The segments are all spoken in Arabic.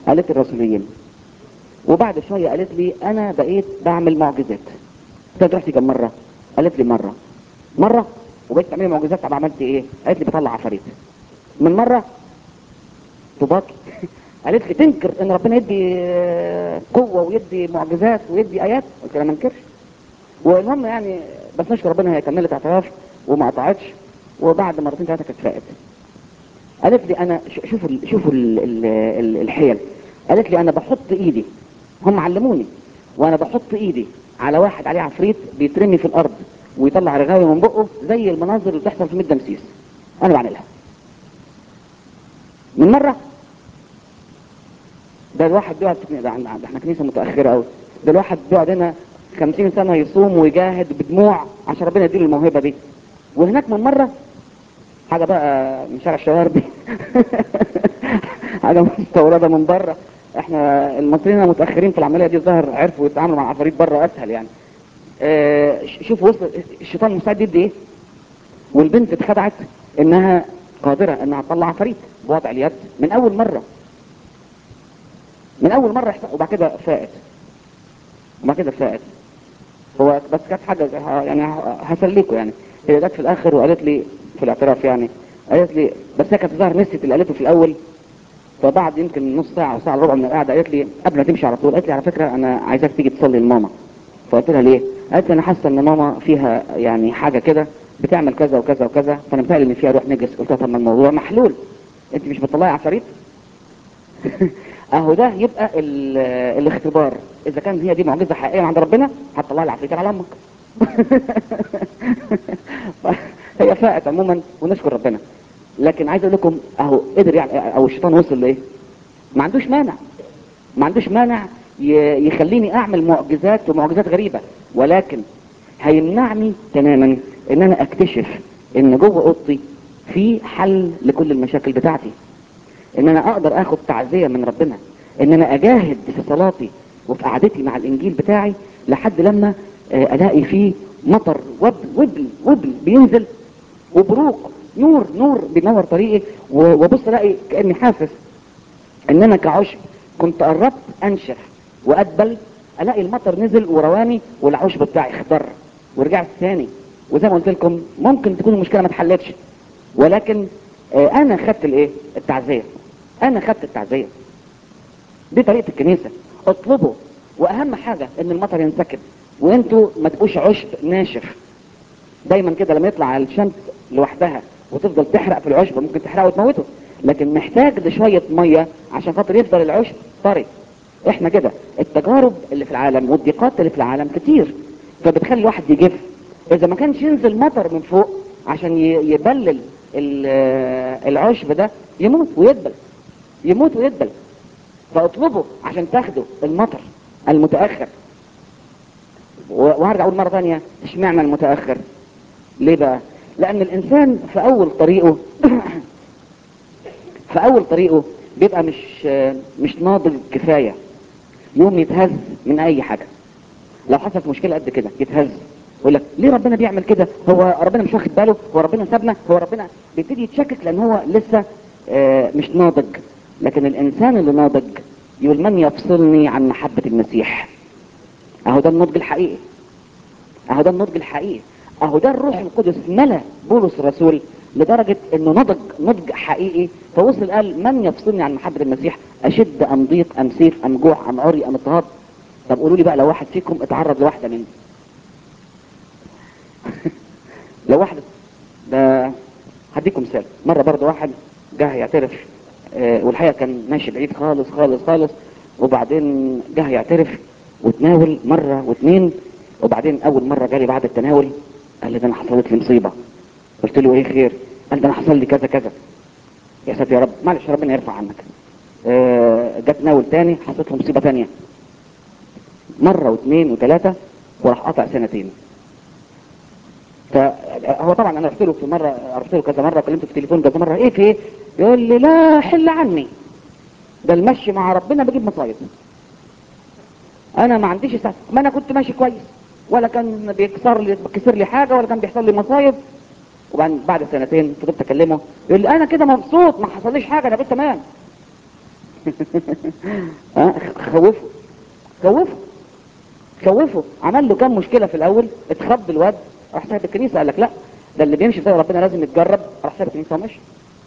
قالت الرسوليين. وبعد شويه قالت لي انا بقيت بعمل معجزات. قلت لها رحتي كم مره؟ قالت لي مره. وبقيت تعملي معجزات. طب عملت ايه؟ قالت لي بطلع عفاريت. من مره تباطي. قالت لي تنكر ان ربنا يدي قوه ويدي معجزات ويدي ايات؟ قلت لها ما انكرش. والمهم يعني بس نشكر ربنا هي كملت اعتراف وما قطعتش، وبعد مرتين ثلاثه كانت فاقت. قالت لي انا شوفوا الحيل. قالت لي انا بحط ايدي، هم علموني، وانا بحط ايدي على واحد عليه عفريت بيترمي في الارض ويطلع رغاوي من بقه زي المناظر اللي بتحصل في ميت دمسيس، انا بعملها. من مره ده الواحد بيقعد ده احنا كنيسه متاخره قوي. ده الواحد بيقعد هنا 50 سنه يصوم ويجاهد بدموع عشان ربنا يديله الموهبه دي، وهناك من مره حاجه بقى من شارع الشواربي. حاجه مستورده من بره. احنا المصريين متاخرين في العمليه دي، الظاهر عرفوا يتعاملوا مع العفاريت بره اسهل يعني. شوفوا وصل الشيطان مستعد يدي ايه، والبنت اتخدعت انها قادره انها تطلع عفاريت بوضع اليد من اول مره. وبعد كده فاقت. هو بس كانت حاجه يعني هسليكوا يعني. هي جت في الاخر وقالت لي في الاعتراف يعني، قالت لي بس هي كانت ظاهر نسيت اللي قالته في الاول. فبعد يمكن نص ساعه او ساعه الا ربع من القعده قالت لي قبل ما تمشي على طول، قالت لي على فكره انا عايزاك تيجي تصلي لماما. فقلت لها ليه؟ قالت لي انا حاسه ان ماما فيها يعني حاجه كده بتعمل كذا وكذا وكذا، فانا متهيألي ان فيها روح نجس. قلت لها طب ما الموضوع محلول، انت مش بتطلعي عفاريت؟ اهو ده يبقى الاختبار. اذا كان هي دي معجزه حقيقيه عند ربنا هتطلع لي عفريت على امك. هي فاقت عموما ونشكر ربنا. لكن عايز اقول لكم اهو قدر يعني، او الشيطان وصل لايه؟ ما عندوش مانع يخليني اعمل معجزات ومعجزات غريبه، ولكن هيمنعني تماما ان انا اكتشف ان جوه اوضتي في حل لكل المشاكل بتاعتي، ان انا اقدر اخد تعزية من ربنا، ان انا اجاهد في صلاتي وفي قعدتي مع الانجيل بتاعي لحد لما الاقي فيه مطر وبل بينزل، وبروق نور بينور طريقي، وابص الاقي كاني حاسس ان انا كعشب كنت قربت انشف وادبل، الاقي المطر نزل وراني والعشب بتاعي اخضر ورجعت ثاني. وزي ما قلت لكم ممكن تكون المشكله ما اتحلتش، ولكن انا خدت الايه؟ التعزيه. انا خدت التعزيه. دي طريقه الكنيسه. اطلبوا، واهم حاجه ان المطر ينسكب وانتوا ما تبقوش عشب ناشف. دايما كده لما يطلع الشمس لوحدها وتفضل تحرق في العشب ممكن تحرقه وتموته، لكن محتاج لشويه ميه عشان خاطر يفضل العشب طري. احنا كده التجارب اللي في العالم والضيقات اللي في العالم كتير، فبتخلي الواحد يجف. اذا ما كانش ينزل مطر من فوق عشان يبلل العشب ده يموت ويدبل. فاطلبوا عشان تاخدوا المطر المتاخر. وهرجع اقول مره ثانيه اشمعنى المتاخر؟ ليه بقى؟ لان الانسان في اول طريقه في اول طريقه بيبقى مش ناضج كفايه، يوم يتهز من اي حاجه. لو حصلت مشكله قد كده يتهز، يقول لك ليه ربنا بيعمل كده؟ هو ربنا مش واخد باله؟ هو ربنا سابنا؟ هو ربنا بيبتدي يتشكك لان هو لسه مش ناضج. لكن الانسان اللي ناضج يقول من يفصلني عن محبه المسيح؟ اهو ده النضج الحقيقي. اهو ده الروح القدس ملا بولس الرسول لدرجة انه نضج حقيقي، فوصل قال من يفصلني عن محبة المسيح؟ اشد ام ضيق ام سيف ام جوع ام عري ام اضطهاد؟ طب قولوا لي بقى لو واحد فيكم اتعرض لواحدة من لو واحد ده، هديكم مثال. مرة برضه واحد جه يعترف، والحقيقة كان ماشي بعيد خالص خالص خالص، وبعدين جه يعترف وتناول مرة واثنين، وبعدين اول مرة جالي بعد التناول قال لي ده انا حصلت لي مصيبة. قلت له ايه خير؟ قال ده انا حصل لي كذا كذا. يا ساتر يا رب، معلش ربنا يرفع عنك. جت ناول تاني حصلت له مصيبة تانية، مرة واثنين وثلاثة، وراح قطع سنتين. فهو طبعا انا رحت له كذا مرة، كلمته في التليفون كذا مرة، ايه في ايه؟ يقول لي لا حل عني، ده المشي مع ربنا بجيب مصايب. انا ما عنديش ما انا كنت ماشي كويس، ولا كان بيكسر لي حاجة، ولا كان بيحصل لي مصايب. وبعدين بعد سنتين فضلت اكلمه يقول لي انا كده مبسوط، ما حصليش حاجة، انا كنت تمام. خوفه خوفه خوفه، عمل له كام مشكله في الاول، اتخض الواد، راح سايب الكنيسه. قال لك لا، ده اللي بيمشي في ربنا لازم يتجرب، راح سايب الكنيسه ومشي.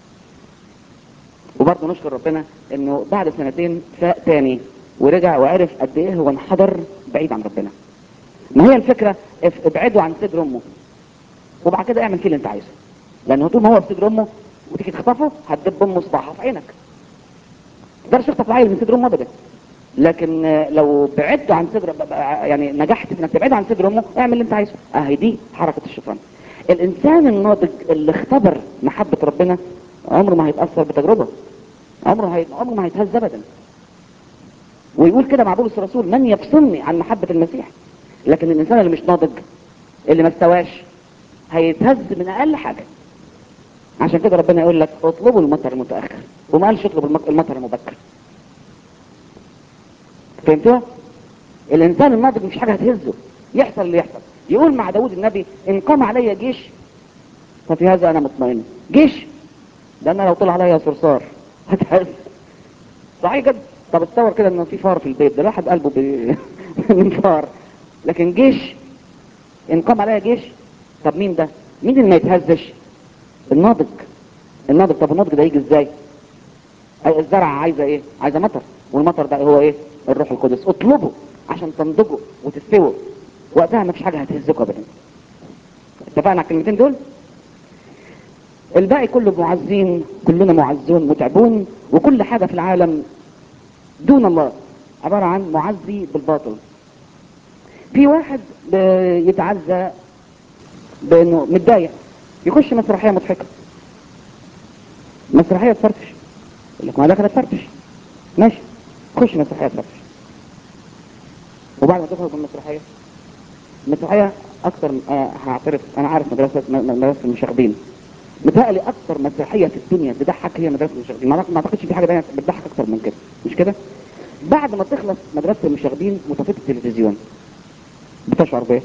وبرضه نشكر ربنا انه بعد سنتين فاق تاني ورجع وعرف قد ايه هو انحدر بعيد عن ربنا. ما هي الفكره، ابعده عن صدر امه وبعد كده اعمل فيه اللي انت عايزه، لانه طول ما هو في صدر امه وتيجي تخطفه هتدب امه صباعها في عينك. ما تقدرش تخطف العيل من صدر امه ابدا. لكن لو بعدت عن صدر، يعني نجحت في انك تبعد عن صدر امه، اعمل اللي انت عايزه. اهي دي حركه الشيطان. الانسان الناضج اللي اختبر محبه ربنا عمره ما هيتاثر بتجربه، عمره ما هيتهز ابدا. ويقول كده مع بولس الرسول: من يفصلني عن محبه المسيح. لكن الانسان اللي مش ناضج، اللي ما استواش، هيتهز من اقل حاجه. عشان كده ربنا يقول لك اطلبوا المطر المتاخر، وما قالش اطلب المطر المبكر. فهمتوا؟ الانسان الناضج مفيش حاجه هتهزه، يحصل اللي يحصل. يقول مع داود النبي: ان قام علي جيش ففي هذا انا مطمئن. جيش ده انا لو طلع عليا صرصار هتهز. صحيح كده؟ طب اتصور كده انه في فار في البيت، ده الواحد قلبه من فار. لكن جيش، ان قام عليا جيش، طب مين ده؟ مين اللي ما يتهزش؟ الناضج. الناضج. طب الناضج ده يجي ازاي؟ الزرعه عايزه ايه؟ عايزه مطر، والمطر ده هو ايه؟ الروح القدس. اطلبه عشان تنضجوا وتستووا، وقتها مفيش حاجه هتهزكوا ابدا. اتفقنا على الكلمتين دول؟ الباقي كله معزين، كلنا معزون متعبون، وكل حاجه في العالم دون الله عباره عن معزي بالباطل. في واحد يتعزى بانه متضايق، يخش مسرحيه مضحكه، مسرحيه تفرفش، يقول لك ما دخلت تفرفش، ماشي، خش مسرحيه تفرفش. وبعد ما تخرج من المسرحيه، المسرحيه اكتر، هعترف انا عارف مدرسه المشاغبين، متهيألي اكتر مسرحيه في الدنيا تضحك هي مدرسه المشاغبين. ما اعتقدش في حاجه ثانيه بتضحك اكتر من كده، مش كده؟ بعد ما تخلص مدرسه المشاغبين وطفيت التلفزيون، بتشعر بايه؟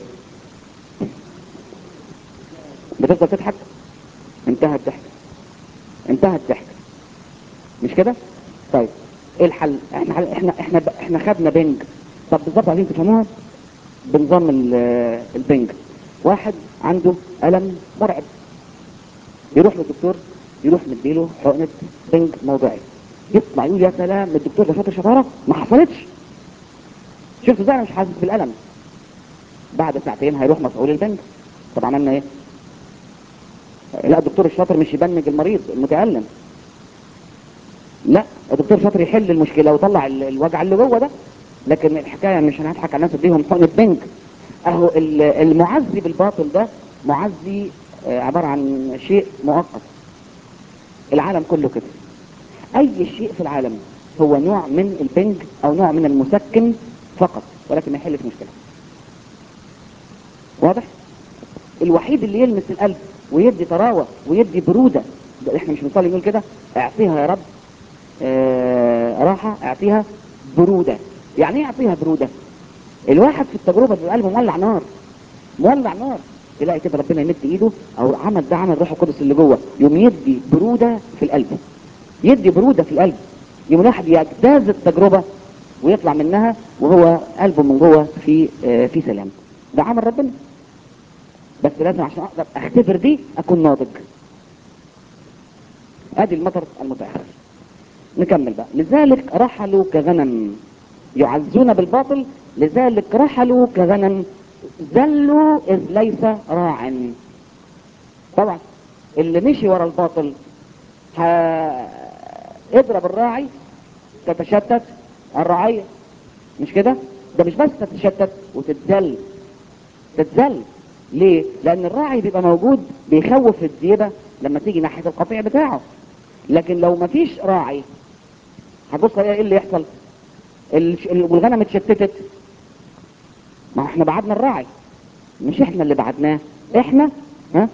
بتفضل تضحك؟ انتهى الضحك، انتهى الضحك، مش كده؟ طيب ايه الحل؟ احنا خدنا بنج. طب بالظبط عايزين تفهموها بنظام البنج. واحد عنده الم مرعب، يروح للدكتور، يروح مديله حقنه بنج موضعي، يطلع يقول يا سلام الدكتور ده شاطر شطاره ما حصلتش، شفت ازاي انا مش حاسس بالالم. بعد ساعتين هيروح مفعول البنج. طب عملنا ايه؟ لا، الدكتور الشاطر مش يبنج المريض المتالم، لا، الدكتور شاطر يحل المشكله ويطلع الوجع اللي جوه ده. لكن الحكايه مش هنضحك على الناس اديهم حقنه بنج. اهو المعزي بالباطل ده معزي، عباره عن شيء مؤقت. العالم كله كده، اي شيء في العالم هو نوع من البنج او نوع من المسكن فقط، ولكن ما يحلش مشكله. واضح؟ الوحيد اللي يلمس القلب ويدي طراوه ويدي بروده، احنا مش بنصلي نقول كده: اعطيها يا رب راحه، اعطيها بروده. يعني ايه اعطيها بروده؟ الواحد في التجربه بيبقى قلبه مولع نار، مولع نار، تلاقي كده ربنا يمد ايده، او عمل ده عمل روح القدس اللي جوه، يوم يدي بروده في القلب، يدي بروده في القلب، يوم الواحد يجتاز التجربه ويطلع منها وهو قلبه من جوه في سلام. ده عمل ربنا. بس لازم عشان اقدر اختبر دي اكون ناضج. ادي المطر المتاخر. نكمل بقى. لذلك رحلوا كغنم يعزون بالباطل، لذلك رحلوا كغنم ذلوا اذ ليس راع. طبعا اللي مشي ورا الباطل اضرب الراعي تتشتت الرعية، مش كده؟ ده مش بس تتشتت وتتذل، تتذل. ليه؟ لان الراعي بيبقى موجود بيخوف الديبة لما تيجي ناحية القطيع بتاعه. لكن لو مفيش راعي هتبص ايه اللي يحصل؟ والغنم اتشتتت. ما احنا بعدنا الراعي، مش احنا اللي بعدناه، احنا ها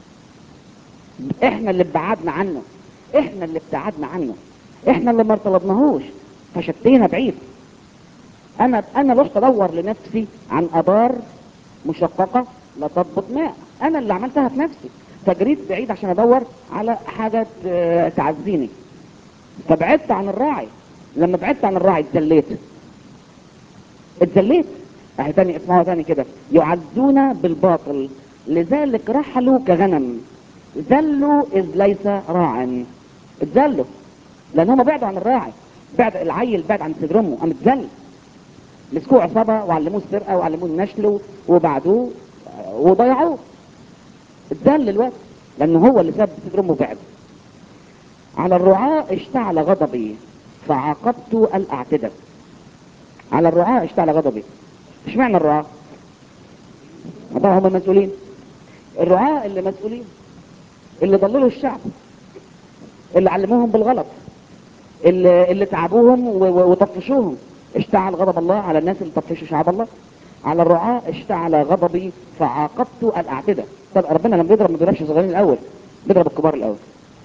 احنا اللي ابعدنا عنه، احنا اللي ابتعدنا عنه، احنا اللي ما طلبناهوش فشتينا بعيد. انا رحت ادور لنفسي عن ابار مشققه لا تضبط ماء، انا اللي عملتها في نفسي، فجريت بعيد عشان ادور على حاجه تعزيني، فبعدت عن الراعي. لما بعدت عن الراعي اتذليت. اتذليت. اهي تاني اسمعوا تاني كده، يعزون بالباطل لذلك رحلوا كغنم، ذلوا اذ ليس راع. اتذلوا لان هم بعدوا عن الراعي. بعد العيل بعد عن سيد امه قام اتذل. مسكوه عصابه وعلموه السرقه وعلموه النشل وبعدوه وضيعوه. اتذل الوقت لانه هو اللي ساب سيد امه بعد. على الرعاة اشتعل غضبي فعاقبت الاعتدة. على الرعاة اشتعل غضبي. ايش معنى الرعاة؟ طبعا هم المسؤولين. الرعاة اللي مسؤولين، اللي ضللوا الشعب، اللي علموهم بالغلط، اللي تعبوهم وطفشوهم. اشتعل غضب الله على الناس اللي طفشوا شعب الله. على الرعاة اشتعل غضبي فعاقبت الاعتدة. طب ربنا لما بيضرب ما بيضربش الصغيرين الاول، بيضرب الكبار الاول.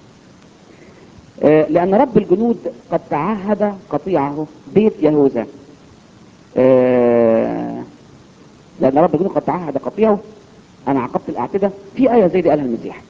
لان رب الجنود قد تعهد قطيعه بيت يهوذا. لان رب الجنود قد تعهد قطيعه. انا عاقبت الاعتدة. في ايه زي دي قالها المسيح،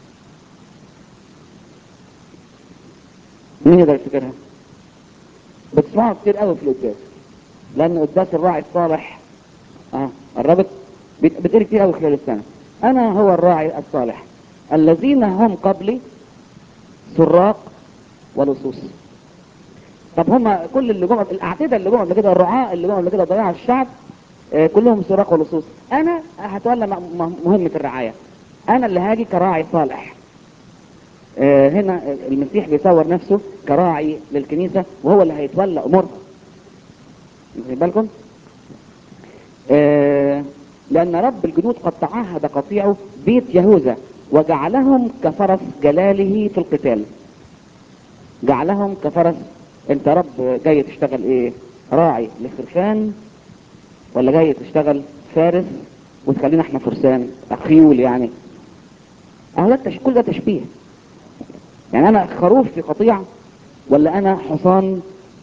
مين يقدر يفتكرها؟ بتسمعوا كتير قوي في القداس، لان قداس الراعي الصالح قربت بتقري كتير قوي خلال السنه. انا هو الراعي الصالح، الذين هم قبلي سراق ولصوص. طب هم كل اللي جم الاعتداء اللي جم قبل كده، الرعاة اللي جم قبل كده ضيعوا الشعب، كلهم سراق ولصوص. انا هتولى مهمه الرعايه. انا اللي هاجي كراعي صالح. هنا المسيح بيصور نفسه كراعي للكنيسه، وهو اللي هيتولى امورها. واخدين بالكم؟ لأن رب الجنود قد تعهد قطيعه بيت يهوذا وجعلهم كفرس جلاله في القتال. جعلهم كفرس. انت رب جاي تشتغل ايه؟ راعي لخرفان، ولا جاي تشتغل فارس وتخلينا احنا فرسان خيول يعني؟ اهو ده كل ده تشبيه. يعني انا خروف في قطيع، ولا انا حصان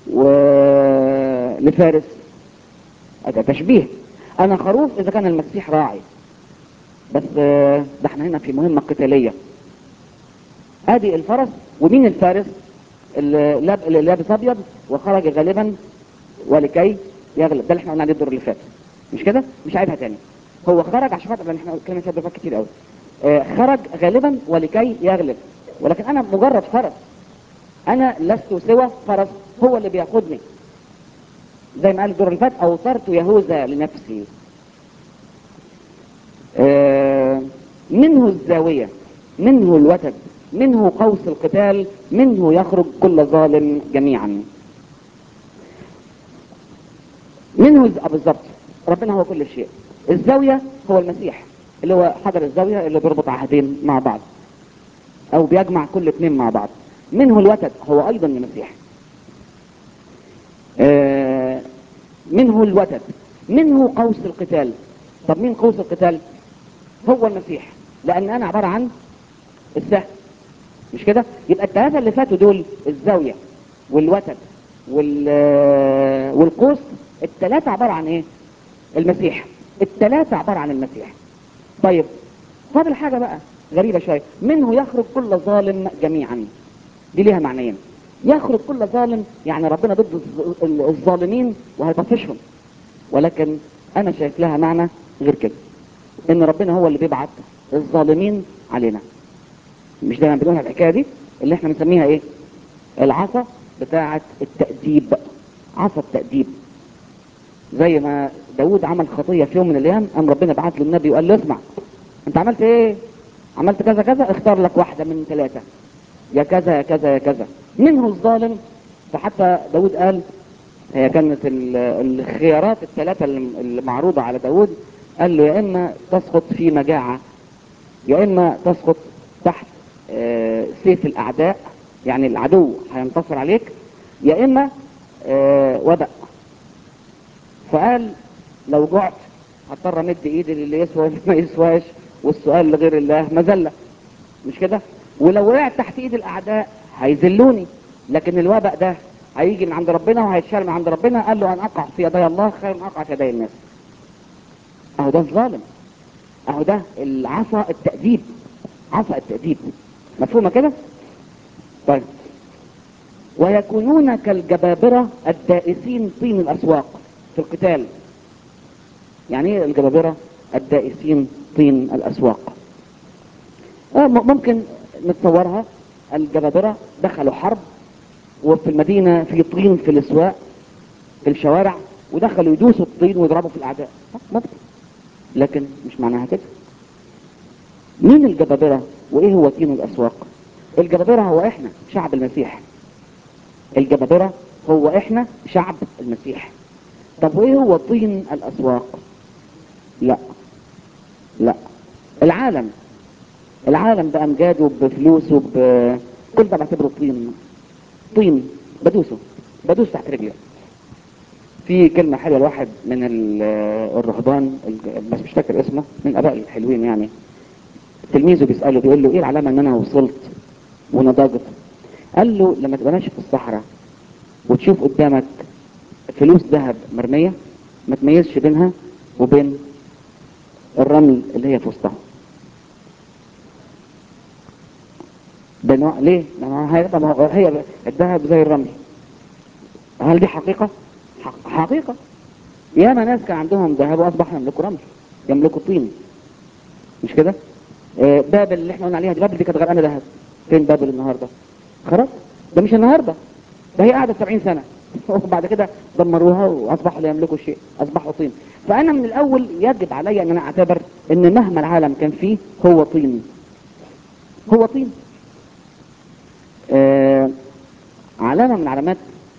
لفارس؟ ده تشبيه. انا خروف اذا كان المسيح راعي، بس ده احنا هنا في مهمة قتالية. ادي الفرس، ومين الفارس؟ اللي لابس ابيض وخرج غالبا ولكي يغلب. ده اللي احنا قلنا عليه الدور اللي فات، مش كده؟ مش عايزها تاني. هو خرج عشان خاطر، احنا اتكلمنا فيها دفعات كتير قوي. خرج غالبا ولكي يغلب، ولكن انا مجرد فرس. انا لست سوى فرس، هو اللي بياخدني. زي ما قال الدور اللي فات، اوصرت يهوذا لنفسي. منه الزاوية، منه الوتد، منه قوس القتال، منه يخرج كل ظالم جميعا. منه بالظبط. ربنا هو كل شيء. الزاوية هو المسيح، اللي هو حجر الزاوية اللي بيربط عهدين مع بعض، او بيجمع كل اثنين مع بعض. منه الوتد هو ايضا المسيح. منه الوتد، منه قوس القتال. طب مين قوس القتال؟ هو المسيح، لان انا عبارة عن السهم، مش كده؟ يبقى الثلاثة اللي فاتوا دول، الزاوية والوتد والقوس، الثلاثة عبارة عن ايه؟ المسيح. الثلاثة عبارة عن المسيح. طيب فاضل حاجة بقى غريبة شوية، منه يخرج كل ظالم جميعا. دي ليها معنيين. يخرج كل ظالم يعني ربنا ضد الظالمين وهيطفشهم، ولكن انا شايف لها معنى غير كده، ان ربنا هو اللي بيبعت الظالمين علينا. مش دايما بنقولها الحكايه دي اللي احنا بنسميها ايه؟ العصا بتاعه التأديب. عصا التأديب. زي ما داود عمل خطيه في يوم من الايام، قام ربنا بعت له النبي وقال له اسمع، انت عملت ايه؟ عملت كذا كذا، اختار لك واحده من ثلاثه، يا كذا يا كذا يا كذا. منه الظالم. فحتى داود قال، هي كانت الخيارات الثلاثه اللي معروضه على داود، قال له يا اما تسقط في مجاعه، يا اما تسقط تحت سيف الاعداء، يعني العدو هينتصر عليك، يا اما وباء. فقال لو جعت هضطر امد ايدي للي يسوى واللي ما يسواش، والسؤال لغير الله مذله، مش كده؟ ولو وقعت تحت ايد الاعداء هيذلوني، لكن الوباء ده هيجي من عند ربنا وهيتشال من عند ربنا. قال له ان اقع في يدي الله خير من اقع في يدي الناس. اهو ده الظالم، اهو ده العصا التأديب. عصا التأديب. مفهومة كده؟ طيب ويكونون كالجبابرة الدائسين طين الأسواق في القتال. يعني ايه الجبابرة الدائسين طين الأسواق؟ ممكن نتصورها، الجبابرة دخلوا حرب وفي المدينة في طين في الأسواق في الشوارع، ودخلوا يدوسوا الطين ويضربوا في الأعداء. ممكن، لكن مش معناها كده. مين الجبابرة وايه هو طين الأسواق؟ الجبابرة هو احنا شعب المسيح. الجبابرة هو احنا شعب المسيح. طب وايه هو طين الأسواق؟ لا لا، العالم. العالم بأمجاده بفلوسه كل ده بعتبره طين. طين بدوس تحت رجلي. في كلمة حلوة الواحد من الرهبان، بس مش فاكر اسمه، من الآباء الحلوين يعني، تلميذه بيسأله بيقول له ايه العلامة ان انا وصلت ونضجت؟ قال له لما تبقى ماشي في الصحراء وتشوف قدامك فلوس ذهب مرمية، ما تميزش بينها وبين الرمل اللي هي في وسطها. ده نوع ليه؟ هي الذهب زي الرمل. هل دي حقيقة؟ حقيقة. ياما ناس كان عندهم ذهب واصبحوا يملكوا رمل، يملكوا طين. مش كده؟ بابل اللي احنا قلنا عليها دي، بابل دي كانت غرقانه ذهب. فين بابل النهارده؟ خلاص، ده مش النهارده، ده هي قعدت 70 سنة وبعد كده دمروها واصبحوا لا يملكوا شيء، اصبحوا طين. فانا من الاول يجب علي ان انا اعتبر ان مهما العالم كان فيه هو طين. هو طين. علامة من علامات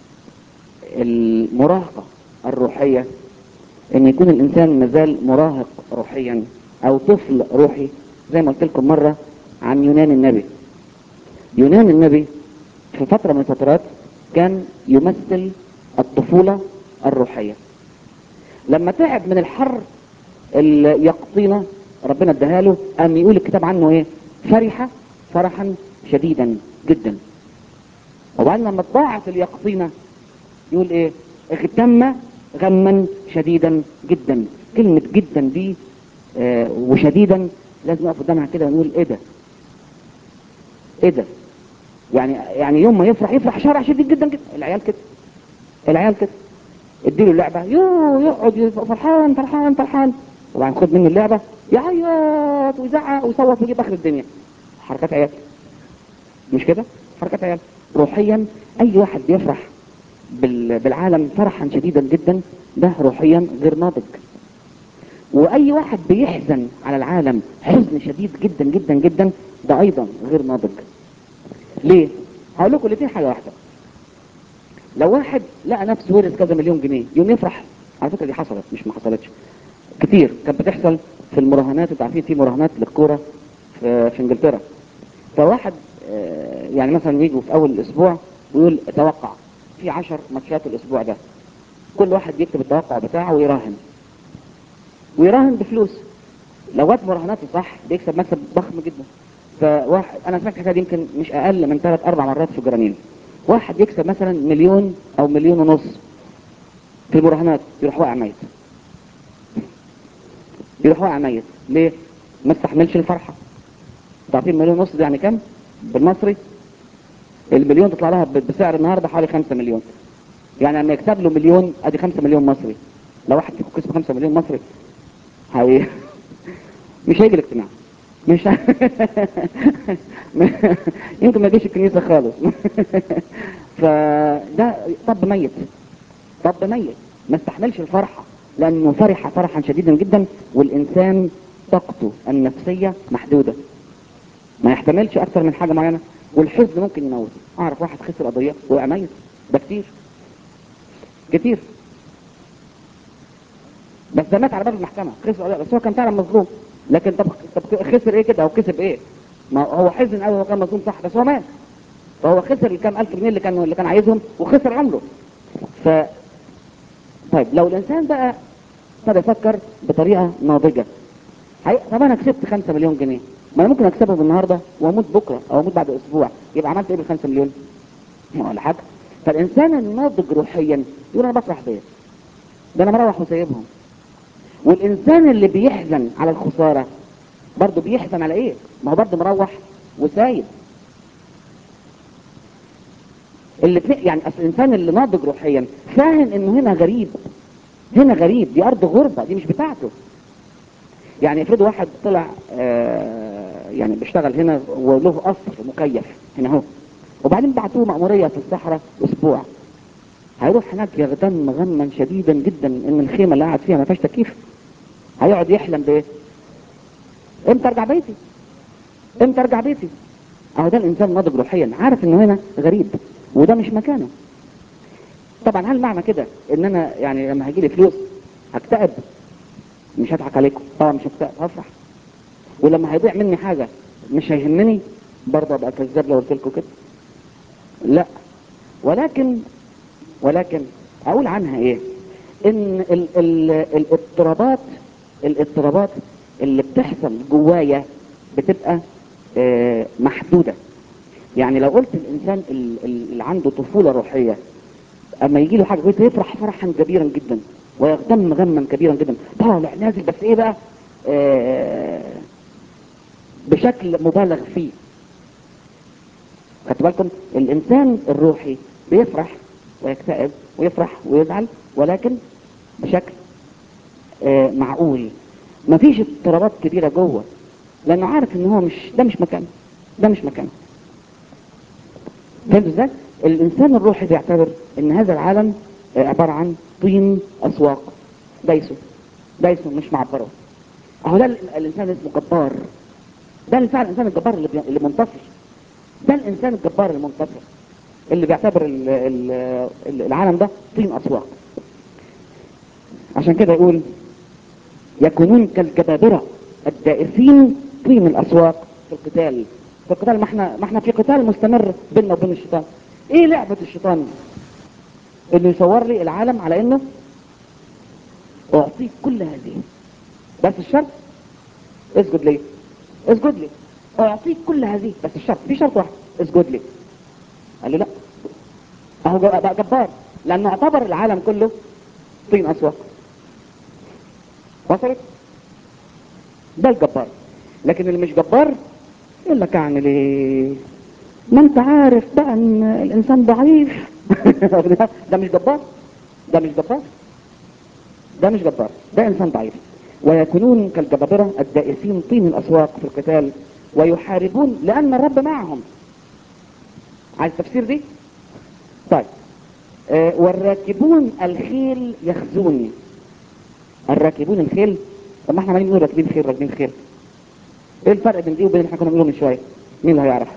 المراهقة الروحية ان يكون الانسان مازال مراهق روحيا او طفل روحي، زي ما قلت لكم مرة عن يونان النبي. يونان النبي في فترة من الفترات كان يمثل الطفولة الروحية. لما تعب من الحر اليقطينة ربنا اداها له، قام يقول الكتاب عنه ايه؟ فرح فرحا شديدا جدا. وبعدين لما تضاعف اليقطينة يقول ايه؟ اغتم غما شديدا جدا. كلمة جدا دي وشديدا لازم نقف قدامها كده ونقول ايه ده؟ ايه ده؟ يعني يوم ما يفرح شرع شديد جدا جدا. العيال كده اديله اللعبة يقعد فرحان فرحان فرحان، وبعدين خد منه اللعبة يعيط ويزعق ويصوت ويجيب اخر الدنيا. حركات عيال. مش كده؟ حركات عيال. روحيا اي واحد بيفرح بالعالم فرحا شديدا جدا ده روحيا غير ناضج. واي واحد بيحزن على العالم حزن شديد جدا جدا جدا ده ايضا غير ناضج. ليه؟ هقول لكم الاثنين حاجة واحدة. لو واحد لقى نفسه ورث كذا مليون جنيه يوم يفرح، على فكرة دي حصلت مش ما حصلتش، كتير كانت بتحصل في المراهنات. انتوا عارفين في مراهنات للكورة في انجلترا. فواحد يعني مثلا يجوا في اول الاسبوع ويقول اتوقع في 10 ماتشات الاسبوع ده، كل واحد يكتب التوقع بتاعه ويراهن بفلوس. لو جت مراهناته صح بيكسب مكسب ضخم جدا. فواحد انا سمعت الحكايه دي يمكن مش اقل من 3-4 مرات في الجرانين. واحد يكسب مثلا مليون او مليون ونص في المراهنات، يروح واقع ميت. ليه؟ ما استحملش الفرحه. تعرفين مليون ونص دي يعني كام بالمصري؟ المليون تطلع لها بسعر النهارده حوالي 5 مليون. يعني لما يكسب له مليون ادي 5 مليون مصري. لو واحد فيكم كسب 5 مليون مصري هي مش هيجي الاجتماع. مش يمكن ما يجيش الكنيسه خالص. فده طب ميت. ما استحملش الفرحه، لانه فرح فرحا شديدا جدا، والانسان طاقته النفسيه محدوده، ما يحتملش اكثر من حاجه معينه، والحزن ممكن يموت. اعرف واحد خسر قضيه وقع ميت، ده كتير. بس ده مات على باب المحكمه، خسر قضيه بس هو كان فعلا مظلوم. لكن طب خسر ايه كده او كسب ايه؟ ما هو حزن قوي، هو كان مظلوم صح بس هو مات. فهو خسر الكام الف جنيه اللي كان عايزهم وخسر عمره. ف طيب لو الانسان بقى ابتدى يفكر بطريقه ناضجه، طب انا كسبت 5 مليون جنيه، ما انا ممكن اكسبهم النهارده واموت بكره او اموت بعد اسبوع، يبقى عملت ايه بال 5 مليون؟ ولا حاجه. فالانسان الناضج روحيا يقول انا بفرح بيه، ده انا مروح وسايبهم. والانسان اللي بيحزن على الخساره برضه بيحزن على ايه؟ ما هو برضه مروح وسايب. الاثنين يعني. اصل الانسان اللي ناضج روحيا فاهم انه هنا غريب، هنا غريب، دي ارض غربة، دي مش بتاعته. يعني افرض واحد طلع يعني بيشتغل هنا وله قصر مكيف هنا اهو، وبعدين بعتوه مأمورية في الصحراء اسبوع، هيروح هناك يغتم غما شديدا جدا ان الخيمة اللي قاعد فيها ما فيهاش تكييف. هيقعد يحلم بايه؟ امتى ارجع بيتي؟ امتى ارجع بيتي؟ اهو ده الانسان ناضج روحيا، عارف انه هنا غريب وده مش مكانه. طبعا هل معنى كده ان انا يعني لما هيجي لي فلوس هكتئب؟ مش هضحك عليكم، طبعا مش هكتئب، هفرح. ولما هيضيع مني حاجة مش هيهمني، برضه ابقى كذاب لو قلت لكم كده؟ لا. ولكن اقول عنها ايه؟ ان الاضطرابات، الاضطرابات اللي بتحصل جوايا بتبقى محدودة. يعني لو قلت الانسان اللي عنده طفولة روحية اما يجي له حاجة كويسة يفرح فرحا كبيرا جدا ويغتم غما كبيرا جدا، طالع نازل، بس ايه بقى؟ بشكل مبالغ فيه. خدتوا بالكم؟ الانسان الروحي بيفرح ويكتئب ويفرح ويزعل، ولكن بشكل معقول. مفيش اضطرابات كبيرة جوه، لانه عارف ان هو ده مش مكانه، ده مش مكانه. فهمتوا ازاي؟ الانسان الروحي بيعتبر ان هذا العالم عبارة عن طين اسواق، دايسه مش معبره. اهو ده الانسان اسمه جبار. ده فعلا الانسان الجبار اللي منتصر. ده الانسان الجبار المنتصر اللي بيعتبر العالم ده طين اسواق. عشان كده يقول يكونون كالجبابرة الدائسين طين الاسواق في القتال. في القتال، ما احنا في قتال مستمر بيننا وبين الشيطان. ايه لعبة الشيطان؟ انه يصور لي العالم على انه اعطيك كل هذه، بس الشرط اسجد لي، اسجد لي، اعطيك كل هذه، بس الشرط، في شرط واحد، اسجد لي. قال له لا. اهو بقى جبار، لانه اعتبر العالم كله طين اسواق. وصلت؟ ده الجبار. لكن اللي مش جبار يقول لك اعمل ايه؟ ما انت عارف بقى ان الانسان ضعيف. ده مش جبار، ده مش جبار، ده مش جبار، ده انسان ضعيف. ويكونون كالجبابرة الدائسين طين الاسواق في القتال ويحاربون لان الرب معهم. عايز تفسير دي؟ طيب. والراكبون الخيل يخزون. الراكبون الخيل، طب ما احنا عمالين نقول راكبين خيل راكبين خيل. ايه الفرق بين دي وبين اللي احنا كنا بنقوله من شويه؟ مين اللي هيعرف؟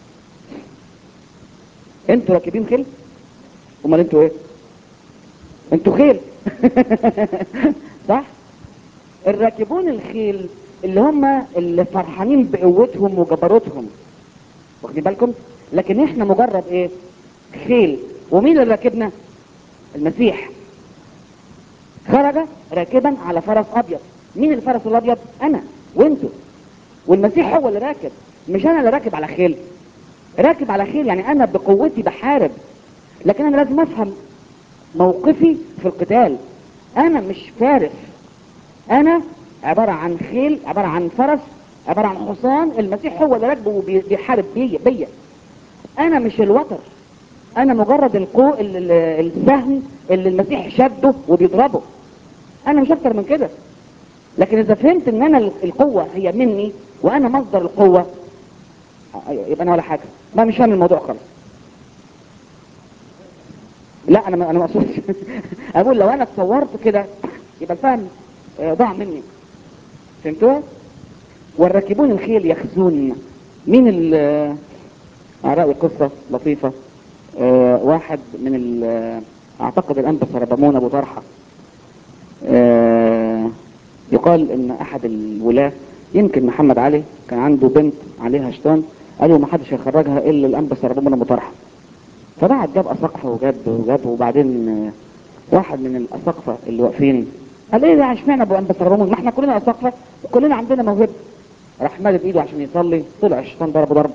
انتوا راكبين خيل؟ امال انتوا ايه؟ انتوا خيل. صح. الراكبون الخيل اللي هم اللي فرحانين بقوتهم وجبروتهم، واخدين بالكم؟ لكن احنا مجرد ايه؟ خيل. ومين اللي راكبنا؟ المسيح. خرج راكبا على فرس ابيض. مين الفرس الابيض؟ انا وانتوا. والمسيح هو اللي راكب، مش انا اللي راكب على خيل. راكب على خيل يعني انا بقوتي بحارب، لكن انا لازم افهم موقفي في القتال. انا مش فارس، انا عبارة عن خيل، عبارة عن فرس، عبارة عن حصان. المسيح هو اللي راكبه وبيحارب بيا. انا مش الوتر، انا مجرد السهم اللي المسيح شده وبيضربه. انا مش اكتر من كده. لكن اذا فهمت ان انا القوة هي مني وانا مصدر القوة، يبقى انا ولا حاجة، ما مش فاهم الموضوع خالص. لا انا ما اقصدش. اقول لو انا اتصورت كده يبقى الفهم ضاع مني. فهمتوها؟ والراكبون الخيل يخزون. مين اعرأي قصة لطيفة. واحد من اعتقد الانبا سربمون ابو طرحة، يقال ان احد الولاة، يمكن محمد علي، كان عنده بنت عليها شيطان، قالوا ما حدش هيخرجها الا الانبا سربمون ابو طرحة. فبعد جاب اساقفة وجاب وبعدين واحد من الاساقفة اللي واقفين قال ايه ده اشمعنى ابو انبا سربمون؟ ما احنا كلنا اساقفة وكلنا عندنا موهبة. راح مادد ايده عشان يصلي، طلع الشيطان ضربه ضرب.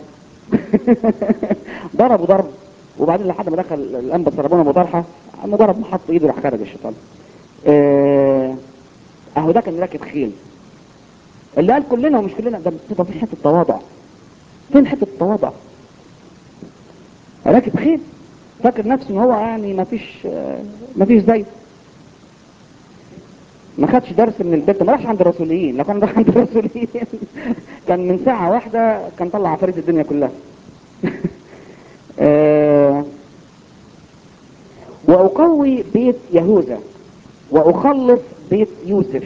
ضربه ضرب. وبعدين لحد ما دخل الانبا سربون ابو طرحه، مجرد ما حط ايده راح خرج الشيطان. اهو ده كان راكب خيل. اللي قال كلنا ومش كلنا ده بتبقى في حته التواضع. فين حته التواضع؟ راكب خيل. فاكر نفسه ان هو يعني ما فيش زيه. ما خدش درس من البيت، ما راحش عند الرسوليين. لو كان راح عند الرسوليين كان من ساعة واحدة كان طلع عفاريت الدنيا كلها. وأقوي بيت يهوذا وأخلص بيت يوسف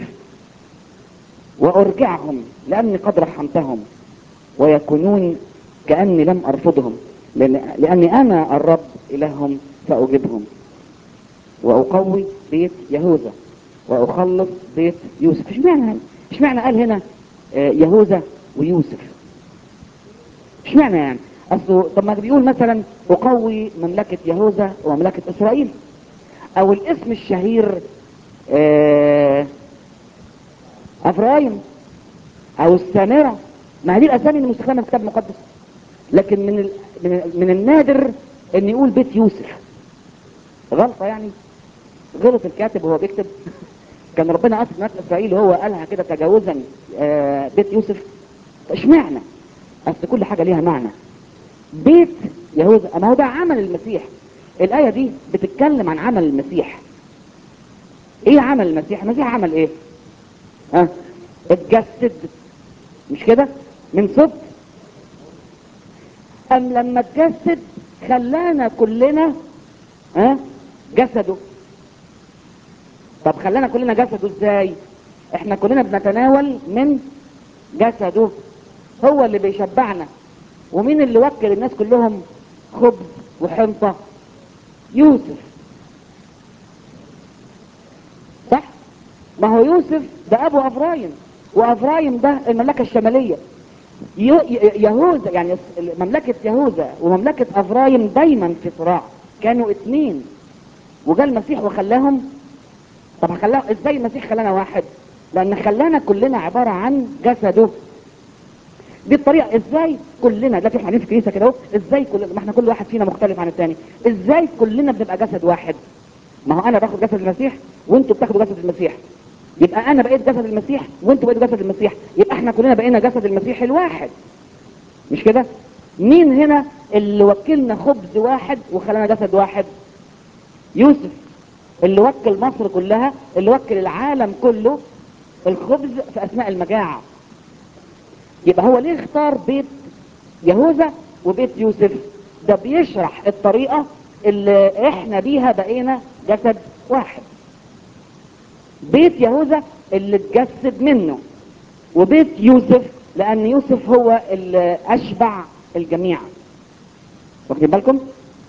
وأرجعهم لأني قد رحمتهم ويكونون كأني لم أرفضهم لأني أنا الرب إلههم فأجبهم. وأقوي بيت يهوذا وأخلص بيت يوسف. اشمعنى قال هنا يهوذا ويوسف؟ اشمعنى يعني؟ اصله طب ما بيقول مثلا أقوي مملكة يهوذا ومملكة إسرائيل، أو الاسم الشهير أفرايم أو السامرة. ما هي دي الأسامي المستخدمة في الكتاب المقدس، لكن من النادر ان يقول بيت يوسف. غلطة يعني، غلط الكاتب وهو بيكتب. كان ربنا قصد ناس اسرائيل وهو قالها كده تجاوزا بيت يوسف. اشمعنى؟ اصل كل حاجة ليها معنى. بيت يهوذا ما هو ده عمل المسيح. الآية دي بتتكلم عن عمل المسيح. ايه عمل المسيح؟ المسيح عمل ايه؟ اتجسد، مش كده؟ من صدق. لما اتجسد خلانا كلنا جسده. طب خلانا كلنا جسده ازاي؟ احنا كلنا بنتناول من جسده، هو اللي بيشبعنا. ومين اللي وكل الناس كلهم خبز وحنطة؟ يوسف، صح؟ ما هو يوسف ده ابو افرايم، وافرايم ده المملكة الشمالية. يهوذا يعني مملكة يهوذا ومملكة افرايم دايما في صراع، كانوا اتنين. وجاء المسيح وخلاهم. طب خلاهم ازاي؟ المسيح خلانا واحد لان خلانا كلنا عبارة عن جسده. دي الطريقة ازاي كلنا دلوقتي احنا قاعدين في كنيسة كده اهو. ازاي ما احنا كل واحد فينا مختلف عن الثاني، ازاي كلنا بنبقى جسد واحد؟ ما هو انا باخد جسد المسيح وانتوا بتاخدوا جسد المسيح، يبقى انا بقيت جسد المسيح وانتوا بقيتوا جسد المسيح، يبقى احنا كلنا بقينا جسد المسيح الواحد، مش كده؟ مين هنا اللي وكلنا خبز واحد وخلانا جسد واحد؟ يوسف، اللي وكل مصر كلها، اللي وكل العالم كله الخبز في اثناء المجاعة. يبقى هو ليه اختار بيت يهوذا وبيت يوسف؟ ده بيشرح الطريقة اللي احنا بيها بقينا جسد واحد. بيت يهوذا اللي اتجسد منه، وبيت يوسف لان يوسف هو اللي اشبع الجميع. واخدين بالكم؟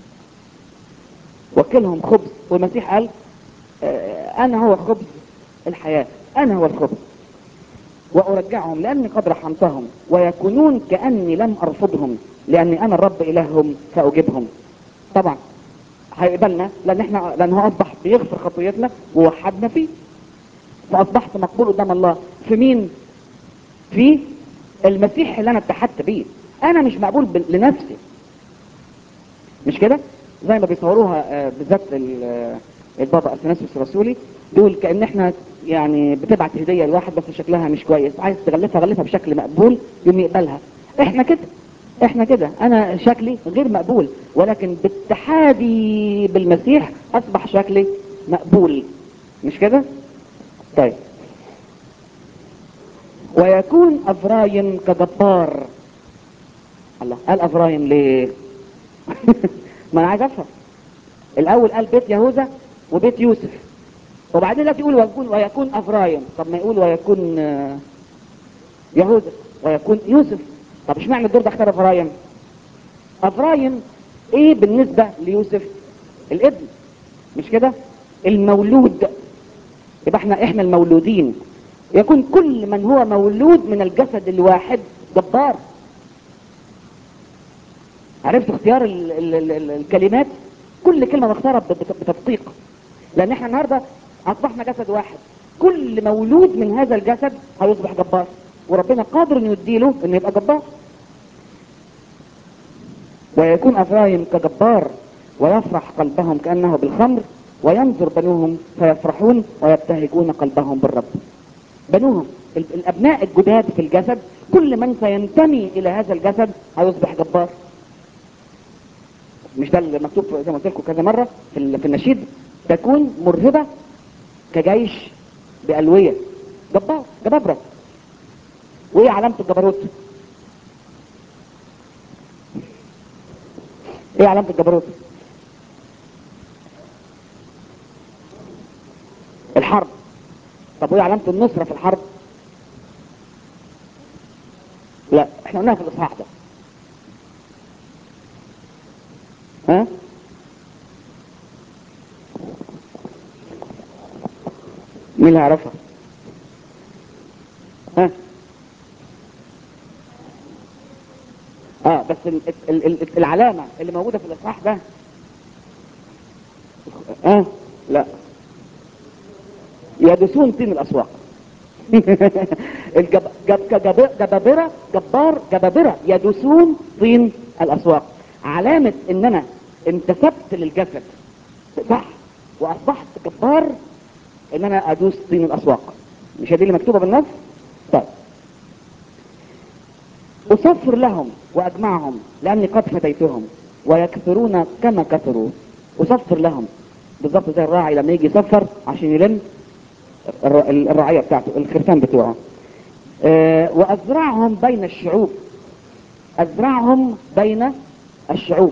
وكلهم خبز، والمسيح قال انا هو خبز الحياة، انا هو الخبز. وارجعهم لاني قد رحمتهم ويكونون كاني لم ارفضهم لاني انا الرب الههم فاجبهم. طبعا هيقبلنا لان هو اصبح بيغفر خطيتنا ووحدنا فيه، فاصبحت مقبول قدام الله. في مين؟ في المسيح اللي انا اتحدت بيه. انا مش مقبول لنفسي، مش كده؟ زي ما بيصوروها بالذات البابا اثناسيوس الرسولي، دول كأن احنا يعني بتبعت هدية لواحد بس شكلها مش كويس، عايز غلفها بشكل مقبول يوم يقبلها. احنا كده انا شكلي غير مقبول، ولكن باتحادي بالمسيح اصبح شكلي مقبول، مش كده؟ طيب. ويكون افرايم كجبار. الله، قال افرايم ليه؟ ما انا عايز افهم. الاول قال بيت يهوذا وبيت يوسف، وبعدين لا تقول ويكون افرايم. طب ما يقول ويكون يهوذا ويكون يوسف. طب اشمعنى الدور ده اختار افرايم؟ افرايم ايه بالنسبة ليوسف؟ الابن، مش كده؟ المولود. يبقى احنا المولودين. يكون كل من هو مولود من الجسد الواحد جبار. عرفت اختيار الكلمات؟ كل كلمة مختارة بتدقيق، لان احنا النهاردة اصبحنا جسد واحد. كل مولود من هذا الجسد هيصبح جبار، وربنا قادر انه يديله انه يبقى جبار. ويكون افرايم كجبار ويفرح قلبهم كأنه بالخمر، وينظر بنوهم فيفرحون ويبتهجون قلبهم بالرب. بنوهم الابناء الجداد في الجسد، كل من سينتمي الى هذا الجسد هيصبح جبار. مش ده اللي مكتوب زي ما قلت لكم كذا مره في النشيد؟ تكون مرهبه كجيش بألوية، جبار جبابرة. وايه علامة الجبروت؟ ايه علامة الجبروت؟ الحرب. طب وايه علامة النصرة في الحرب؟ لا احنا قلناها في الاصحاح ده. ها؟ مين اللي هيعرفها؟ ها؟ بس العلامة اللي موجودة في الاصحاح ده. لا، يدوسون طين الاسواق. جبابرة، جبار جبابرة يدوسون طين الاسواق. علامة ان انا انتسبت للجسد، صح، واصبحت جبار، ان انا ادوس طين الاسواق. مش هذه اللي مكتوبة بالنص؟ طيب، اصفر لهم واجمعهم لاني قد فديتهم ويكثرون كما كثروا. اصفر لهم بالظبط زي الراعي لما يجي يصفر عشان يلم الرعية بتاعته، الخرفان بتوعه. وازرعهم بين الشعوب. ازرعهم بين الشعوب.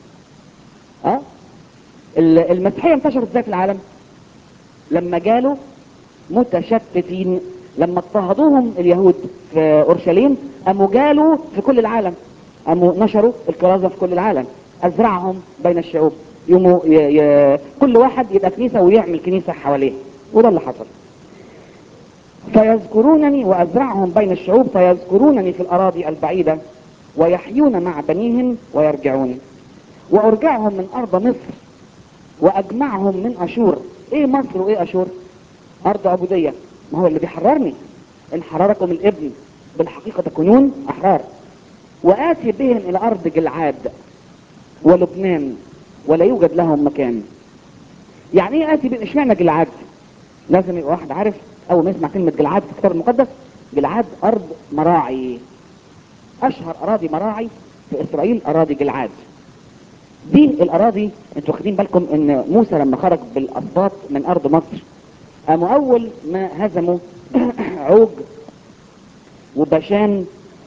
المسيحية انتشرت ازاي في العالم؟ لما جالوا متشتتين، لما اضطهدوهم اليهود في اورشليم، قاموا جالوا في كل العالم، قاموا نشروا الكرازة في كل العالم. ازرعهم بين الشعوب، يوموا كل واحد يبقى كنيسة ويعمل كنيسة حواليه، وده اللي حصل. فيذكرونني، وازرعهم بين الشعوب فيذكرونني في الاراضي البعيدة، ويحيون مع بنيهم ويرجعون. وارجعهم من ارض مصر واجمعهم من اشور. ايه مصر وايه اشور؟ ارض عبودية. ما هو اللي بيحررني، ان حرركم الابن بالحقيقة تكونون احرار. واتي بهم الى ارض جلعاد ولبنان ولا يوجد لهم مكان. يعني ايه اتي بهم؟ اشمعنى جلعاد؟ لازم يبقى واحد عارف اول ما يسمع كلمة جلعاد في الكتاب المقدس، جلعاد ارض مراعي. اشهر اراضي مراعي في اسرائيل اراضي جلعاد. دي الاراضي، انتوا واخدين بالكم ان موسى لما خرج بالاسباط من ارض مصر، قاموا اول ما هزموا عوج وبشان،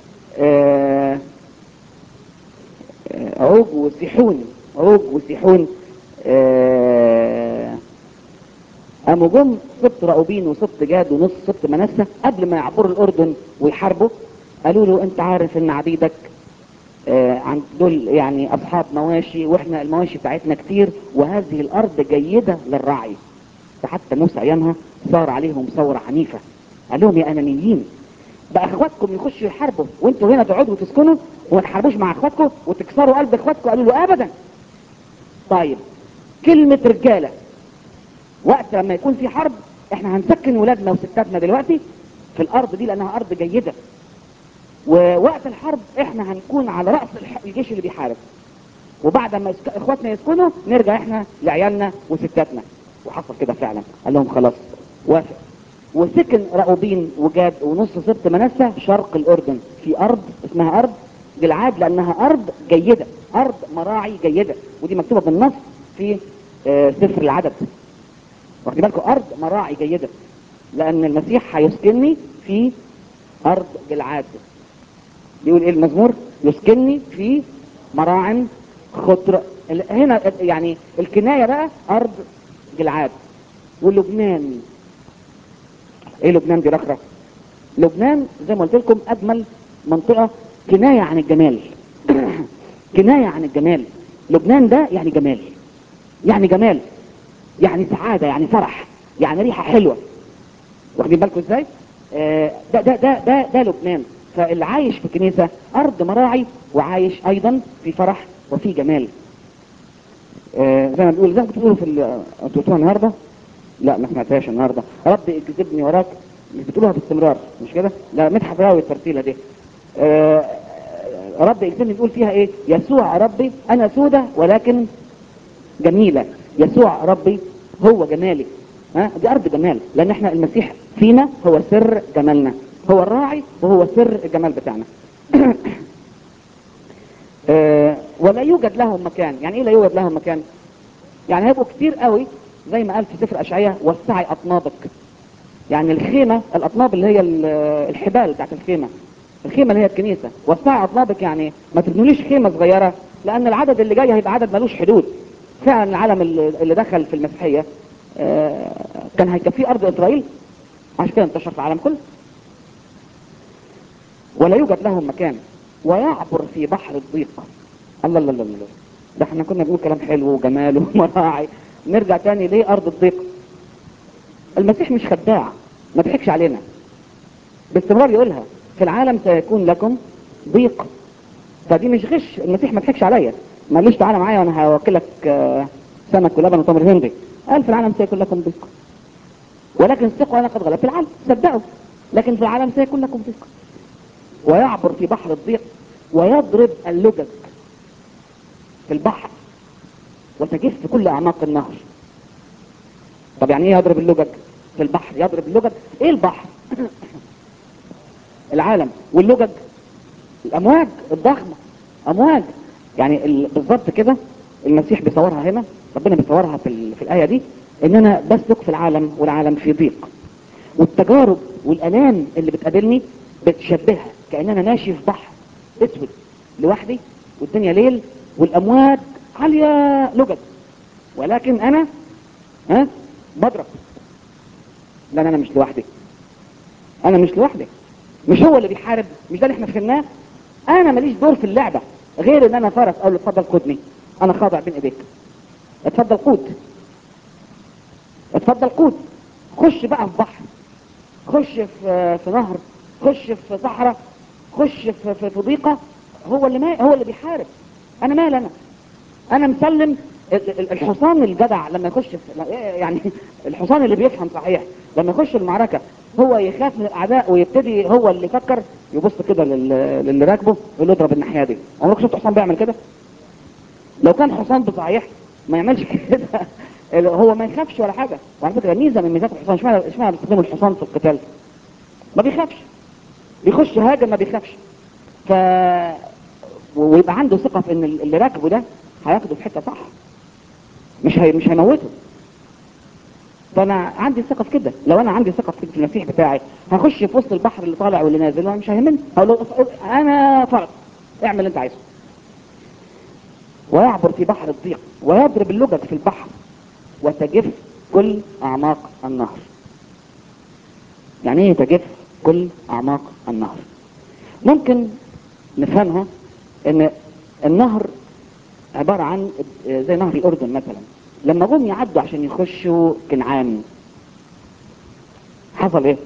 عوج وسيحون، عوج وسيحون، قاموا جم سبط راؤوبين وسبط جاد ونص سبط منسى قبل ما يعبروا الاردن ويحاربوا، قالوا له انت عارف ان عبيدك عند دول يعني اصحاب مواشي، واحنا المواشي بتاعتنا كتير، وهذه الارض جيدة للرعي. فحتى موسى ايامها صار عليهم ثورة عنيفة، قال لهم يا انانيين، بقى اخواتكم يخشوا يحاربوا وانتوا هنا تقعدوا وتسكنوا وما تحاربوش مع اخواتكم وتكسروا قلب اخواتكم؟ قالوا له ابدا. طيب، كلمة رجالة، وقت لما يكون في حرب احنا هنسكن ولادنا وستاتنا دلوقتي في الارض دي لانها ارض جيدة، ووقت الحرب احنا هنكون على رأس الجيش اللي بيحارب، وبعد ما اخواتنا يسكنوا نرجع احنا لعيالنا وستاتنا. وحصل كده فعلا، قال لهم خلاص وافق. وسكن راؤوبين وجاد ونص سبط منسى شرق الاردن في ارض اسمها ارض جلعاد، لانها ارض جيدة، ارض مراعي جيدة، ودي مكتوبة بالنص في سفر العدد. واخدين بالكم؟ ارض مراعي جيدة، لان المسيح هيسكنني في ارض جلعاد. بيقول ايه المزمور؟ يسكنني في مراع خضر. هنا يعني الكناية بقى ارض جلعاد. ولبنان، ايه لبنان دي؟ رخرة. لبنان زي ما قلت لكم اجمل منطقة، كناية عن الجمال. كناية عن الجمال. لبنان ده يعني جمال، يعني جمال، يعني سعادة، يعني فرح، يعني ريحة حلوة. واخدين بالكم ازاي؟ ده لبنان. فاللي عايش في كنيسة ارض مراعي وعايش ايضا في فرح وفي جمال. زي ما بيقول، زي ما بتقولوا انتوا بتقولوها النهارده؟ لا ما سمعتهاش النهارده. رب اكذبني وراك، مش بتقولوها باستمرار مش كده؟ لا، مدحت راوي الترتيله دي. رب اكذبني بيقول فيها ايه؟ يسوع ربي انا سودة ولكن جميلة. يسوع ربي هو جمالي. دي ارض جمال، لان احنا المسيح فينا هو سر جمالنا، هو الراعي وهو سر الجمال بتاعنا. ولا يوجد لهم مكان. يعني ايه لا يوجد لهم مكان؟ يعني هيبقوا كتير قوي، زي ما قال في سفر اشعياء وسعي اطنابك. يعني الخيمة، الاطناب اللي هي الحبال بتاعت الخيمة، الخيمة اللي هي الكنيسة. وسعي اطنابك يعني ما تبنوليش خيمة صغيرة، لان العدد اللي جاي هيبقى عدد ملوش حدود. فعلا العالم اللي دخل في المسيحية كان هيكفيه ارض اسرائيل، عشان كده انتشر في العالم كله. ولا يوجد لهم مكان ويعبر في بحر الضيق. الله الله الله الله، ده احنا كنا بنقول كلام حلو وجمال ومراعي، نرجع تاني ليه ارض الضيق؟ المسيح مش خداع، ما ضحكش علينا، باستمرار يقولها في العالم سيكون لكم ضيق. فدي مش غش، المسيح ما ضحكش عليا، ما قاليش تعالى معايا وانا هوكلك سمك ولبن وتمر هندي. قال في العالم سيكون لكم ضيق، ولكن ثقوا انا قد غلبت العالم. صدقوا، لكن في العالم سيكون لكم ضيق. ويعبر في بحر الضيق ويضرب اللجج في البحر وتجف كل اعماق النهر. طب يعني ايه يضرب اللجج في البحر؟ يضرب اللجج، ايه البحر؟ العالم. واللجج الامواج الضخمه، امواج. يعني بالظبط كده المسيح بيصورها هنا، ربنا بيصورها في الايه دي، ان انا بسلك في العالم والعالم في ضيق. والتجارب والالام اللي بتقابلني بتشبهها كأن انا ماشي في بحر اسود لوحدي، والدنيا ليل والامواج عاليه لجج، ولكن انا بضرب. لان انا مش لوحدي، انا مش لوحدي، مش هو اللي بيحارب، مش ده اللي احنا فهمناه. انا ماليش دور في اللعبه غير ان انا فرس اقول له اتفضل قودني، انا خاضع بين ايديك، اتفضل قود، اتفضل قود. خش بقى في بحر، خش في نهر، خش في صحراء، خش في ضيقه، هو اللي هو اللي بيحارب. انا مال انا مسلم. الحصان الجدع لما يخش يعني الحصان اللي بيفهم صحيح لما يخش المعركة هو يخاف من الاعداء ويبتدي هو اللي يفكر، يبص كده للي راكبه يقول له اضرب الناحية دي. عمرك شفت حصان بيعمل كده؟ لو كان حصان بصحيح ما يعملش كده. هو ما يخافش ولا حاجة. وعلى فكرة ميزة من ميزات الحصان، اشمعنى بيستخدموا الحصان في القتال؟ ما بيخافش، بيخش هاجم ما بيخافش. ف ويبقى عنده ثقة في ان اللي راكبه ده هياخده في حتة صح، مش هيموته. فانا عندي ثقة في كده. لو انا عندي ثقة في المسيح بتاعي هخش في وسط البحر اللي طالع واللي نازل وانا مش هيهمني، هقول له انا فرد، اعمل اللي انت عايزه. ويعبر في بحر الضيق ويضرب اللجج في البحر وتجف كل اعماق النهر. يعني ايه تجف كل اعماق النهر؟ ممكن نفهمها ان النهر عبارة عن زي نهر الاردن مثلا. لما جم يعدوا عشان يخشوا كنعان حصل ايه؟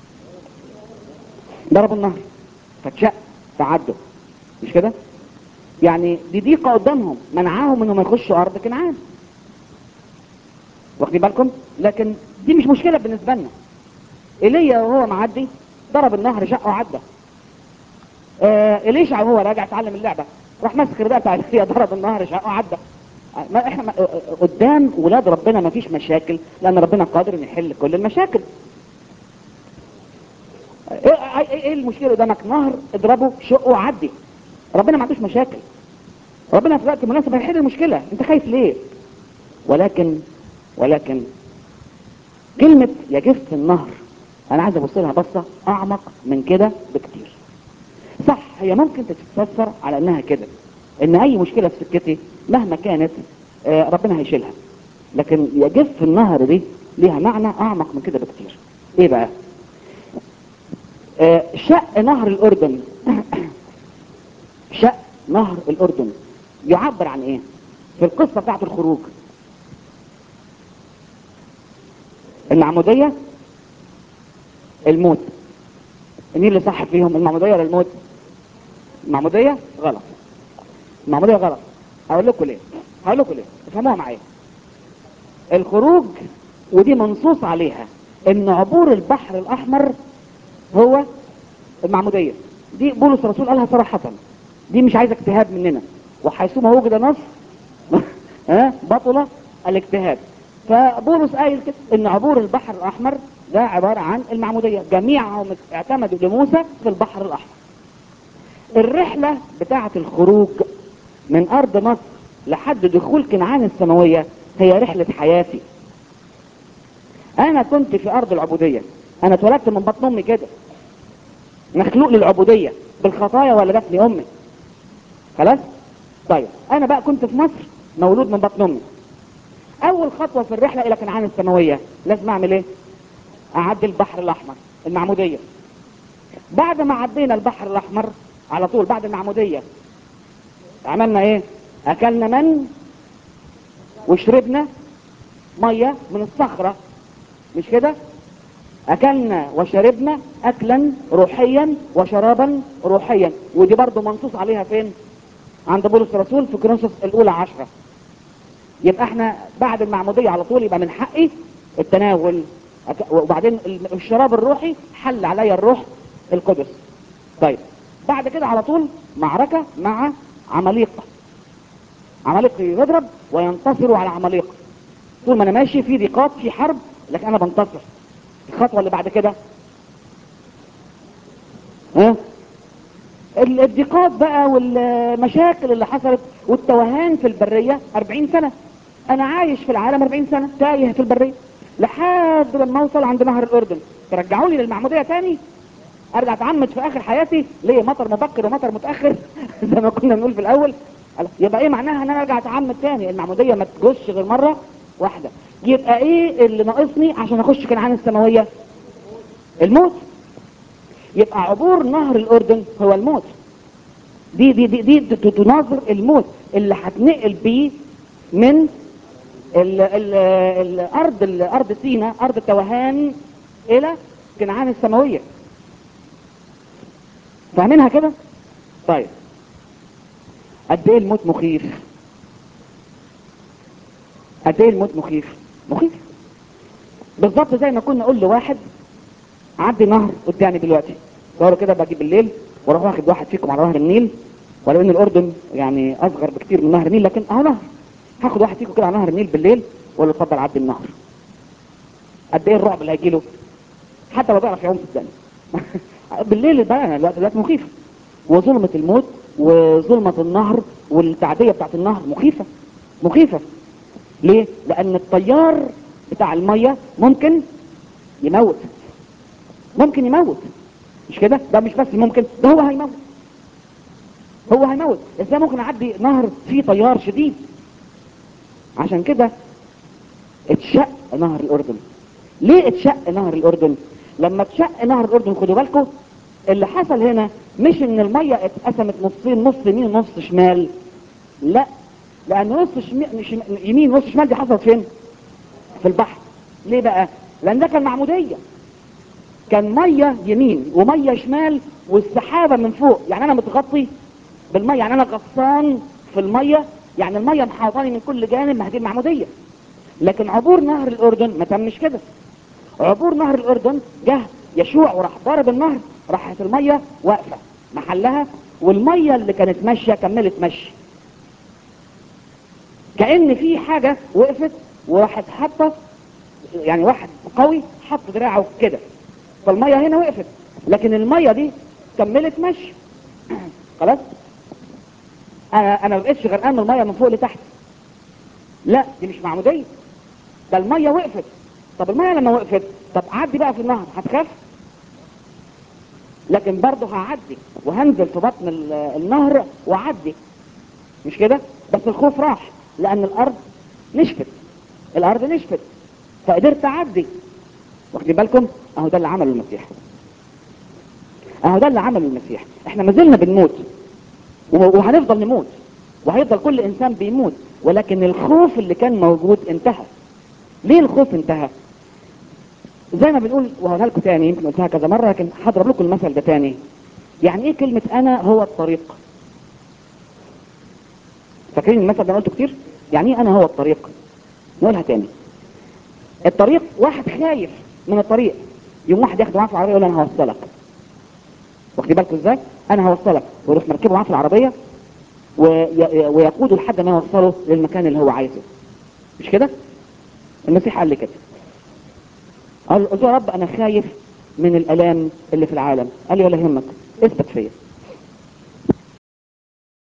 ضربوا النهر فاتشق فعدوا، مش كده؟ يعني دي ضيقة قدامهم منعاهم انهم يخشوا ارض كنعان، واخدين بالكم؟ لكن دي مش مشكلة بالنسبة لنا. ايليا وهو معدي ضرب النهر شق وعدى. إليشع وهو راجع اتعلم اللعبة، راح ماسك الرداء بتاع ايليا ضرب النهر شق وعدى. ما احنا قدام ولاد ربنا ما فيش مشاكل، لان ربنا قادر ان يحل كل المشاكل. ايه المشكلة قدامك؟ نهر اضربه شقه وعدي، ربنا ما عندوش مشاكل. ربنا في الوقت المناسب هيحل المشكلة، انت خايف ليه؟ ولكن كلمة يجف النهر انا عايز ابص لها بصة اعمق من كده بكتير. صح، هي ممكن تتفسر على انها كده، ان اي مشكلة في سكتي مهما كانت ربنا هيشيلها. لكن يجف النهر دي ليها معنى اعمق من كده بكتير. ايه بقى؟ شق نهر الاردن شق نهر الاردن يعبر عن ايه في القصة بتاعت الخروج؟ المعمودية، الموت. مين اللي صح فيهم، المعمودية ولا الموت؟ المعمودية غلط، المعمودية غلط. هقول لكم ليه افهموها معايا. الخروج ودي منصوص عليها ان عبور البحر الاحمر هو المعمودية. دي بولس الرسول قالها صراحة، دي مش عايزة اجتهاد مننا، وحيثما وجد نص بطل الاجتهاد. فبولس قايل كده ان عبور البحر الاحمر ده عبارة عن المعمودية، جميعهم اعتمدوا لموسى في البحر الاحمر. الرحلة بتاعة الخروج من ارض مصر لحد دخول كنعان السماوية هي رحلة حياتي. انا كنت في ارض العبودية، انا اتولدت من بطن امي كده، مخلوق للعبودية بالخطايا ولا جاتني امي. خلاص. طيب انا بقى كنت في مصر مولود من بطن امي. اول خطوة في الرحلة الى كنعان السماوية لازم اعمل ايه؟ اعدي البحر الاحمر، المعمودية. بعد ما عدينا البحر الاحمر على طول بعد المعمودية عملنا ايه؟ اكلنا من وشربنا مية من الصخرة، مش كده؟ اكلنا وشربنا اكلا روحيا وشرابا روحيا، ودي برضو منصوص عليها فين؟ عند بولس الرسول في كورنثوس الاولى 10. يبقى احنا بعد المعمودية على طول يبقى من حقي التناول، وبعدين الشراب الروحي حل عليا الروح القدس. طيب بعد كده على طول معركة مع عماليق. عماليق يضرب وينتصر على عماليق. طول ما انا ماشي في ضيقات في حرب لكن انا بنتصر. الخطوة اللي بعد كده ها الضيقات بقى والمشاكل اللي حصلت والتوهان في البرية 40 سنة. انا عايش في العالم 40 سنة تايه في البرية لحد لما اوصل عند نهر الاردن. ترجعوني للمعمودية تاني ارجع اتعمد في اخر حياتي ليه؟ مطر مبكر ومطر متاخر زي ما كنا بنقول في الاول. يبقى ايه معناها ان انا ارجع اتعمد تاني؟ المعموديه ما تجوش غير مره واحده. يبقى ايه اللي ناقصني عشان اخش كنعان السماويه؟ الموت. يبقى عبور نهر الاردن هو الموت. دي تناظر الموت اللي هتنقل بيه من الارض سينا، ارض التوهان، الى كنعان السماويه. فاهمينها كده؟ طيب قد ايه الموت مخيف؟ قد ايه الموت مخيف؟ مخيف بالظبط زي ما كنا نقول لواحد عدي نهر قدامي دلوقتي، صوروا كده باجي بالليل واروح واخد واحد فيكم على نهر النيل، ولو ان الاردن يعني اصغر بكتير من نهر النيل لكن اهو نهر. هاخد واحد فيكم كده على نهر النيل بالليل واقول له اتفضل عدي النهر. قد ايه الرعب اللي هيجي له حتى لو بيعرف يعوم في الدنيا بالليل بقى الوقت مخيف، وظلمة الموت وظلمة النهر والتعدية بتاعت النهر مخيفة. مخيفة ليه؟ لان التيار بتاع المية ممكن يموت. ممكن يموت، مش كده؟ ده مش بس ممكن، ده هو هيموت. هو هيموت. ازاي ممكن اعدي نهر فيه تيار شديد؟ عشان كده اتشق نهر الاردن. ليه اتشق نهر الاردن؟ لما اتشق نهر الاردن خدوا بالكم اللي حصل هنا مش ان المية اتقسمت نصين، نص يمين ونص شمال، لا، لان نص يمين ونص شمال دي حصلت فين؟ في البحر. ليه بقى؟ لان ده كان معمودية، كان مية يمين ومية شمال والسحابة من فوق، يعني انا متغطي بالمية، يعني انا غطسان في المية، يعني المية محاطاني من كل جانب، ما هذه المعمودية. لكن عبور نهر الاردن ما تمش كده. عبور نهر الاردن جه يشوع وراح ضارب النهر، راحت المية واقفة محلها، والمية اللي كانت ماشية كملت مشي. كأن في حاجة وقفت وراحت حاطة، يعني واحد قوي حط دراعه كده فالمية هنا وقفت، لكن المية دي كملت مشي. خلاص. انا ما بقتش غرقان من المية من فوق لتحت، لا دي مش معمودية، ده المية وقفت. طب المية لما وقفت، طب عدي بقى في النهر هتخاف؟ لكن برضه هعدي وهنزل في بطن النهر وعدي، مش كده؟ بس الخوف راح لان الارض نشفت. الارض نشفت فقدرت اعدي. واخدين بالكم؟ اهو ده اللي عمله المسيح. اهو ده اللي عمله المسيح. احنا ما زلنا بنموت وهنفضل نموت وهيفضل كل انسان بيموت، ولكن الخوف اللي كان موجود انتهى. ليه الخوف انتهى؟ زي ما بنقول وهقولها لكم تاني، يمكن قلتها كذا مره لكن هضرب لكم المثل ده تاني. يعني ايه كلمه انا هو الطريق؟ فاكرين المثل ده قلته كتير؟ يعني ايه انا هو الطريق؟ نقولها تاني. الطريق واحد خايف من الطريق، يوم واحد ياخده معاه في العربيه يقول انا هوصلك. واخدين بالكم ازاي؟ انا هوصلك، ويروح مركبه معاه في العربيه ويقوده لحد ما يوصله للمكان اللي هو عايزه، مش كده؟ المسيح قال لي كده، قلت له يا رب انا خايف من الالام اللي في العالم. قال لي ولا يهمك اثبت فيا.